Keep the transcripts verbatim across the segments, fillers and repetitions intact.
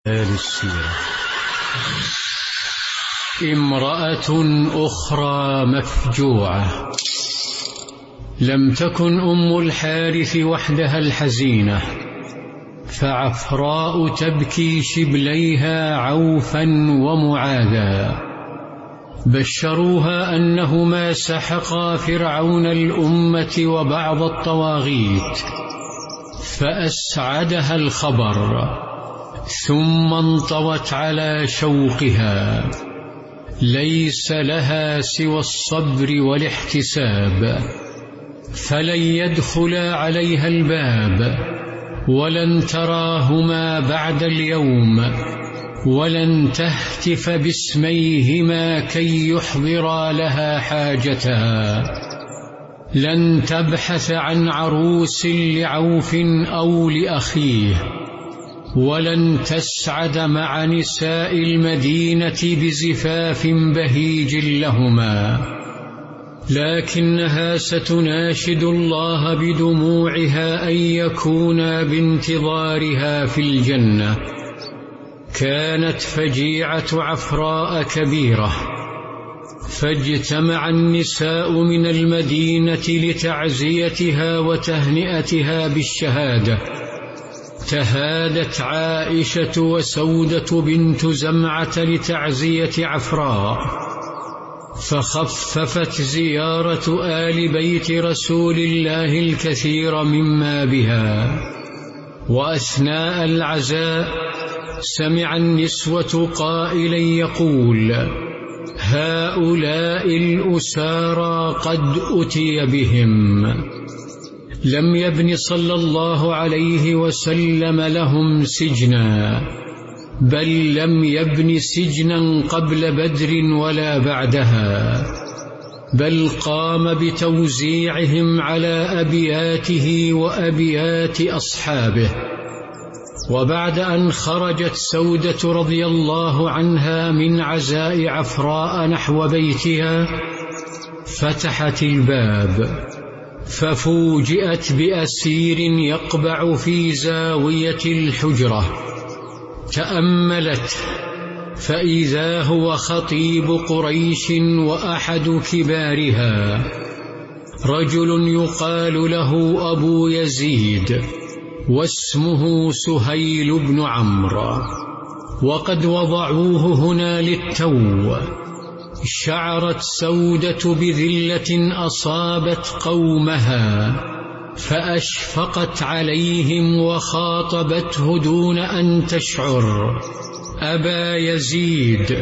السيرة. امرأة أخرى مفجوعة. لم تكن أم الحارث وحدها الحزينة، فعفراء تبكي شبليها عوفا ومعاذا. بشروها أنهما سحقا فرعون الأمة وبعض الطواغيت، فأسعدها الخبر، ثم انطوت على شوقها. ليس لها سوى الصبر والاحتساب، فلن يدخلا عليها الباب، ولن تراهما بعد اليوم، ولن تهتف باسميهما كي يحضرا لها حاجتها. لن تبحث عن عروس لعوف أو لأخيه، ولن تسعد مع نساء المدينة بزفاف بهيج لهما، لكنها ستناشد الله بدموعها أن يكونا بانتظارها في الجنة. كانت فجيعة عفراء كبيرة، فاجتمع النساء من المدينة لتعزيتها وتهنئتها بالشهادة. تهادت عائشة وسودة بنت زمعة لتعزية عفراء، فخففت زيارة آل بيت رسول الله الكثير مما بها. وأثناء العزاء سمع النسوة قائلا يقول: هؤلاء الأسارى قد أتي بهم. لم يبن صلى الله عليه وسلم لهم سجنا، بل لم يبن سجنا قبل بدر ولا بعدها، بل قام بتوزيعهم على أبياته وأبيات أصحابه. وبعد أن خرجت سودة رضي الله عنها من عزاء عفراء نحو بيتها، فتحت الباب، ففوجئت بأسير يقبع في زاوية الحجرة. تأملت، فإذا هو خطيب قريش وأحد كبارها، رجل يقال له أبو يزيد، واسمه سهيل بن عمرو، وقد وضعوه هنا للتو. شعرت سودة بذلة أصابت قومها، فأشفقت عليهم وخاطبته دون أن تشعر: أبا يزيد،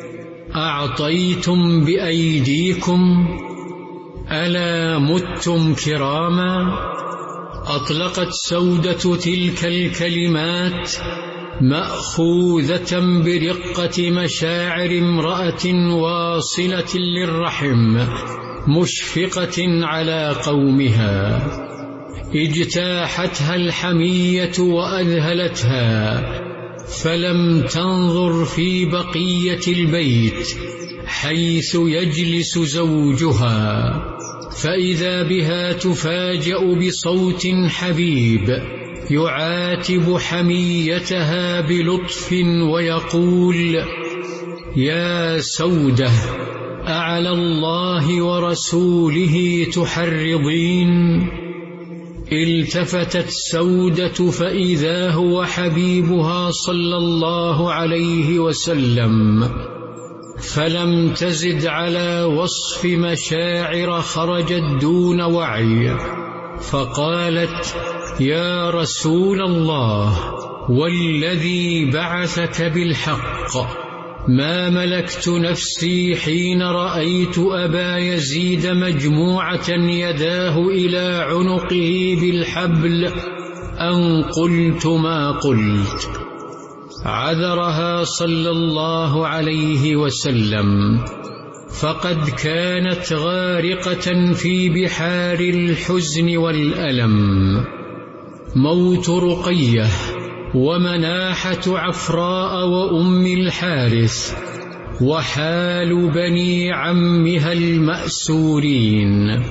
أعطيتم بأيديكم؟ ألا متم كراما؟ أطلقت سودة تلك الكلمات مأخوذة برقة مشاعر امرأة واصلة للرحم، مشفقة على قومها. اجتاحتها الحمية وأذهلتها، فلم تنظر في بقية البيت حيث يجلس زوجها، فإذا بها تفاجأ بصوت حبيب يعاتب حميتها بلطف ويقول: يا سودة، أعلى الله ورسوله تحرضين؟ التفتت سودة فإذا هو حبيبها صلى الله عليه وسلم، فلم تزد على وصف مشاعر خرجت دون وعي، فقالت: يا رسول الله، والذي بعثك بالحق، ما ملكت نفسي حين رأيت أبا يزيد مجموعة يداه إلى عنقه بالحبل أن قلت ما قلت. عذرها صلى الله عليه وسلم، فقد كانت غارقة في بحار الحزن والألم. موت رقية ومناحة عفراء وأم الحارث، وحال بني عمها المأسورين.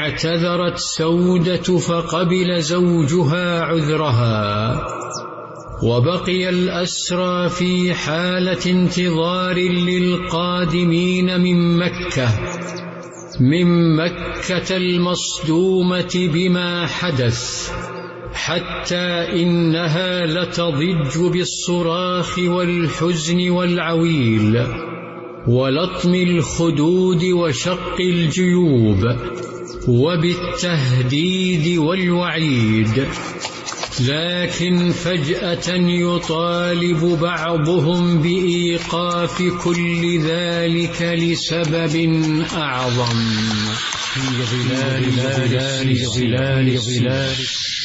اعتذرت سودة فقبل زوجها عذرها، وبقي الأسرى في حالة انتظار للقادمين من مكة من مكة المصدومة بما حدث، حتى إنها لتضج بالصراخ والحزن والعويل ولطم الخدود وشق الجيوب وبالتهديد والوعيد. لكن فجأة يطالب بعضهم بإيقاف كل ذلك لسبب أعظم. في ظلال ظلال ظلال ظلال